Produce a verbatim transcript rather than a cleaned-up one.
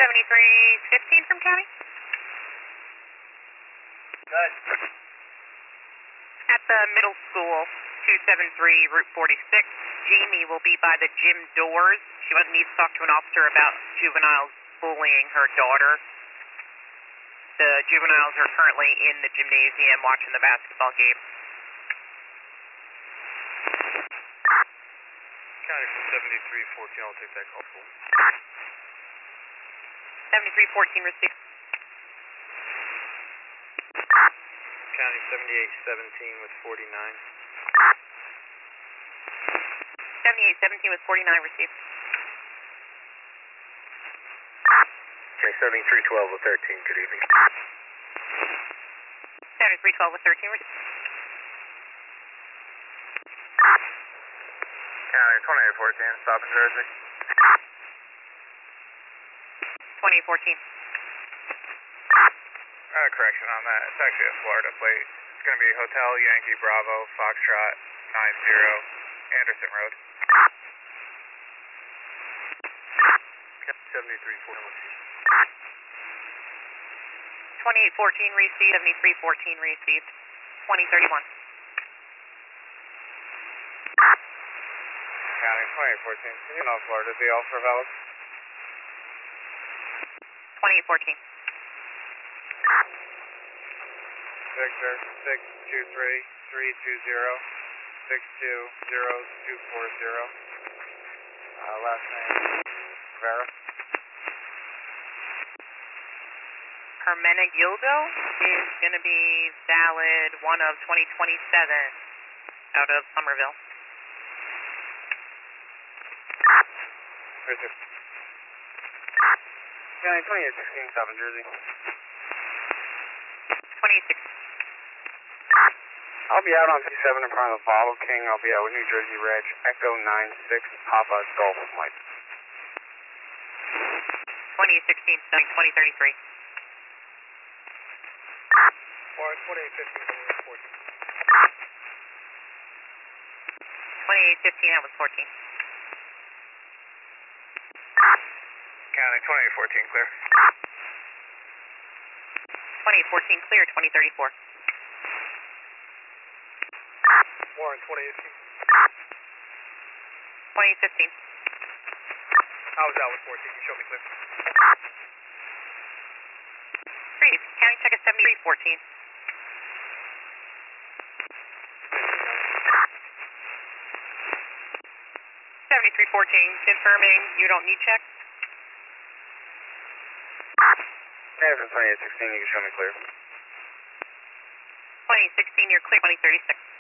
seventy-three fifteen from county. Good. At the middle school, two seven three Route forty-six, Jamie will be by the gym doors. She needs to talk to an officer about juveniles bullying her daughter. The juveniles are currently in the gymnasium watching the basketball game. County from seventy-three fourteen, I'll take that call. seventy-three fourteen received. County seventy-eight seventeen with forty-nine. seventy-eight seventeen with forty-nine received. Okay, seventy-three twelve with thirteen, good evening. seventy-three twelve with thirteen received. County twenty-eight fourteen, stop in Jersey. twenty-eight fourteen. Uh, correction on that, it's actually a Florida plate. It's going to be Hotel Yankee Bravo Foxtrot nine zero Anderson Road. seventy-three fourteen. twenty-eight fourteen received, seventy-three fourteen received, twenty thirty-one. County twenty-eight fourteen, can you know Florida be all for valid? twenty-eight fourteen. Victor six two three three two zero six two zero two four zero. Uh, last name Rivera. Hermenegildo is going to be valid one of twenty twenty-seven out of Somerville. Where's it? County twenty-eight sixteen, stop in Jersey. twenty-eight sixteen. I'll be out on P seven in front of the Bottle King. I'll be out with New Jersey Reg, Echo nine six, Papa Golf Mike. twenty-eight sixteen, twenty thirty-three. Warren twenty-eight fifteen, fourteen. twenty-eight fifteen, that was fourteen. County twenty-eight fourteen, clear. twenty-eight fourteen, clear, twenty thirty-four. Warren twenty-eight fifteen. twenty-eight fifteen. How was that with fourteen? Can you show me clear? Freeze, county check at seventy-three fourteen. seventy-three fourteen, confirming you don't need check. Yeah, from twenty-eight sixteen, you can show me clear. twenty sixteen, you're clear, twenty thirty-six.